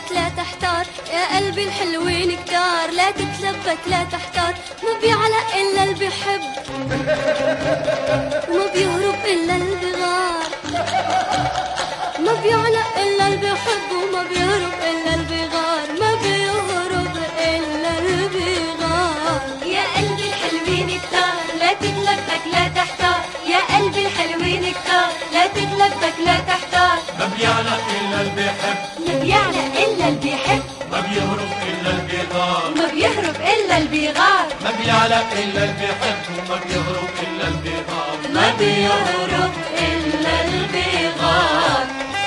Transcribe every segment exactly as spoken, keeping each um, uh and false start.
تتلبك لا تحتار، يا قلبي الحلوين كتار، لا تتلبك لا تحتار. ما بيعلق إلا اللي بيحب وما بيهرب إلا اللي بيغار، ما بيعلق إلا اللي بيحب وما بيهرب إلا اللي بيغار، ما بيهرب إلا اللي بيغار. يا قلبي الحلوين كتار، لا تتلبك لا تحتار، يا قلبي الحلوين كتار، لا تتلبك لا تحتار. ما بيعلق إلا اللي بيحب، ما بيعلق إلا اللي بيحب، ما بيهرب إلا اللي بيغار، ما بيهرب إلا اللي بيغار. ما بيعلق إلا اللي بيحب وما بيهرب إلا اللي بيغار، ما بيهرب إلا اللي بيغار.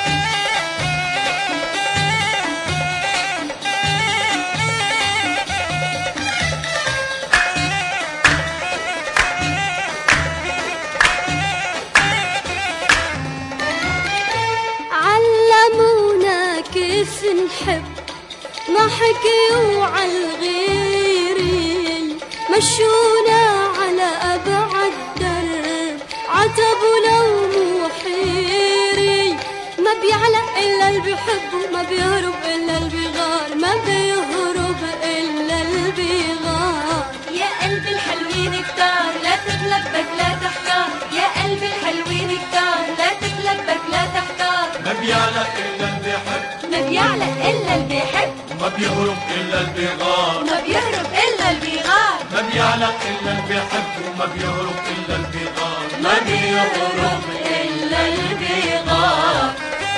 علمونا كيف نحب، ما حكيوا عالغيري، مشونا على أبعد درب، عتبوا لو محيري. ما بيعلق إلا اللي بيحب وما بيهرب إلا اللي بيغار، ما بيهرب إلا اللي بيغار. يا قلبي الحلوين كتار، لا تتلبك لا تحتار، يا قلبي الحلوين كتار، لا تتلبك لا تحتار. ما بيعلق إلا اللي بيحب، ما بيعلق إلا اللي بيحب، ما بيهرب إلا اللي بيغار، ما بيهرب إلا اللي بيغار. ما بيعلق إلا اللي بيحب وما بيهرب إلا اللي بيغار، ما بيهرب إلا اللي بيغار.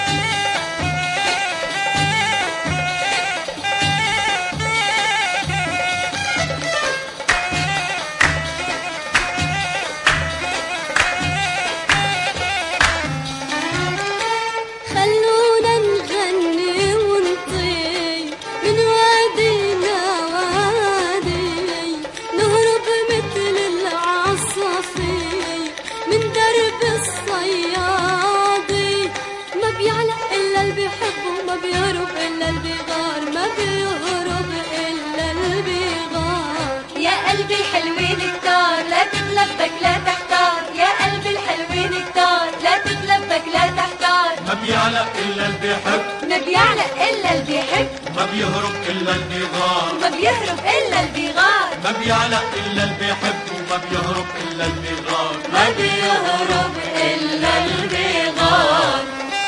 خلونا نغني ونطير من وادي لوادي، نهرب مثل العصافير من درب الصيادي. ما بيعلق إلا اللي بيحب وما بيهرب إلا اللي بيغار، ما بيهرب إلا اللي بيغار. يا قلبي الحلوين كتار، لا تتلبك لا تحتار، يا قلبي الحلوين كتار، لا تتلبك لا تحتار. ما بيعلق إلا اللي بيحب، ما بيعلق إلا اللي بيحب، ما بيهرب إلا اللي بيغار، ما بيهرب إلا اللي بيغار. ما بيعلق إلا اللي بيحب وما بيهرب إلا اللي بيغار، ما بيهرب إلا اللي بيغار.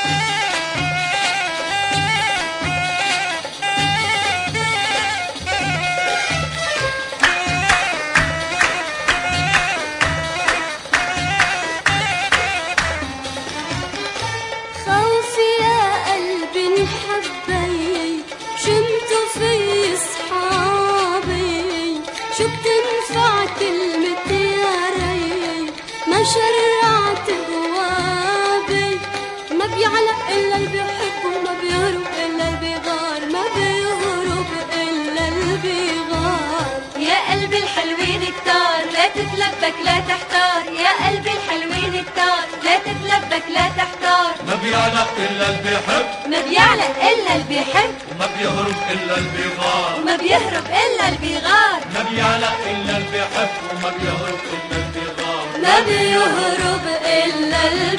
خوفي يا قلبي انحبيت، شمتوا في صحابي، شو بتنفع كلمة يا ريت، ما شرعت بوابي. ما بيعلق إلا اللي بيحب وما بيهرب إلا اللي بيغار، ما بيهرب إلا اللي بيغار. يا قلبي الحلوين كتار، لا تتلبك لا تحتار، يا قلبي الحلوين كتار، لا تتلبك لا تحتار. ما بيعلق إلا اللي بيحب، ما بيعلق إلا اللي بيحب، وما بيهرب إلا اللي بيغار، ما بيهرب إلا اللي بيغار. ما بيعلق إلا اللي بيحب وما بيهرب إلا اللي بيغار، ما بيهرب إلا اللي